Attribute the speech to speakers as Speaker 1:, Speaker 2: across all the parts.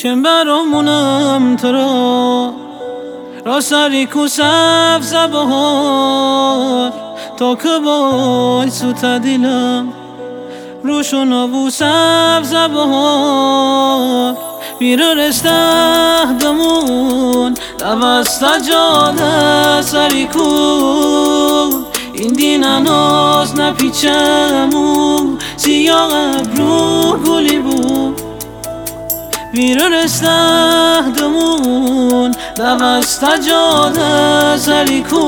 Speaker 1: چند برامونم تو را سری کو سبز بهار تا که بای سوتا دیلم روشون آبو سبز بهار بیرو رسته دمون دوستا جاده سری کو این دین اناز نپیچمون سیاه ابرو گلی بود بیرو رسته دمون دوستا جاده سری کو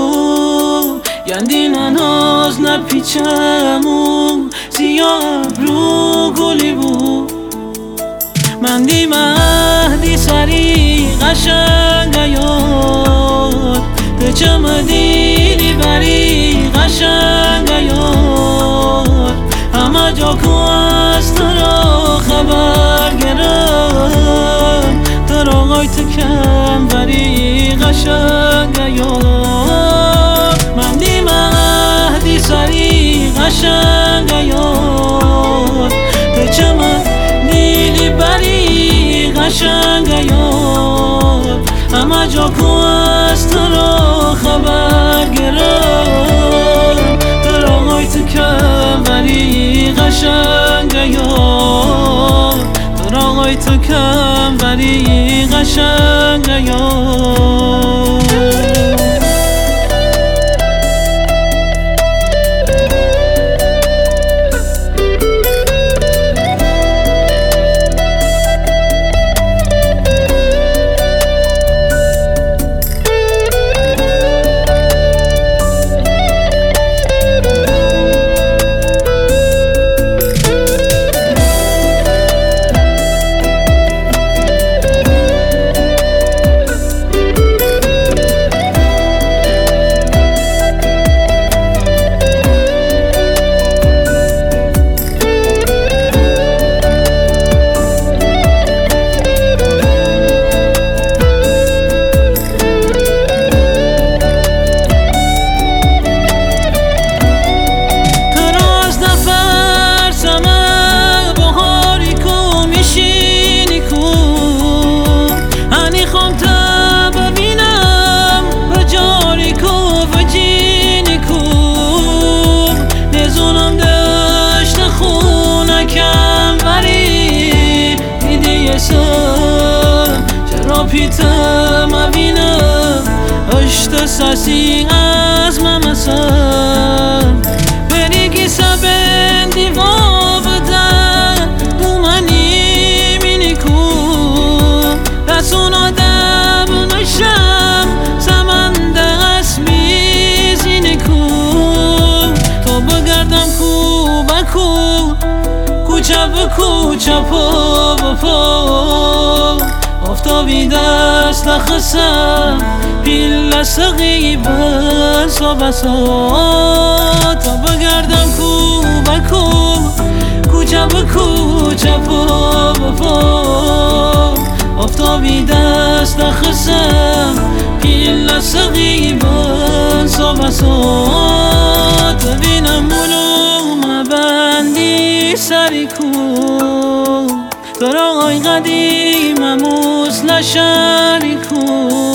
Speaker 1: یندین اناز نپیچمون سیاه ابرو گلی بود من دی مهدی سری قشنگ یاد ده چم دیلی بری قشنگ یاد همه جا کو از تو را خبر گرم در آقای تو کم بری قشنگ یاد من دی مهدی سری قشنگ یاد ده چم دیلی بری قشنگ یاد همه جا کو از تو را خبر گرم در آقای تو کم بری قشنگ یاد در آقای تو کم بری قشنگ یاد چرا پیتم اوینم اشت ساسی از ممسم بریگی سبن دیوا بدن دو منی مینی کن رسون آدم نشم سمنده اسمی زینی کن تو بگردم کو بکو کوچه به کوچه پا به پا آفتابی دست نخستم پیل سقی بسا بسا تا بگردم کو بکو کوچه به کوچه پا به پا آفتابی دست نخستم پیل سقی بسا بسا تا بینم مولو مبندی سری کو در آقای قدیمموز لشری کو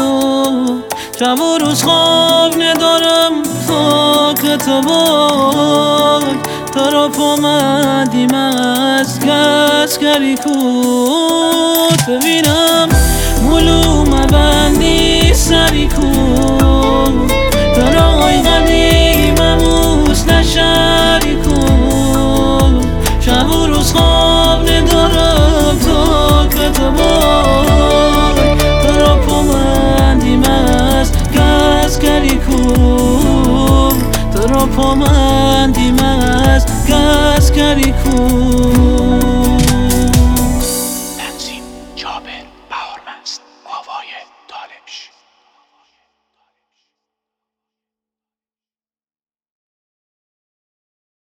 Speaker 1: شب و روز خواب ندارم تا که تو بای طرف آمدیم از گسگری کو ببینم مولو مبندی سری کو در آقای قدیمموز لشری کو شب و روز خواب ندارم تا که تو بای طرف آمدیم از گسگری کو طرف آمدیم از گسگری کو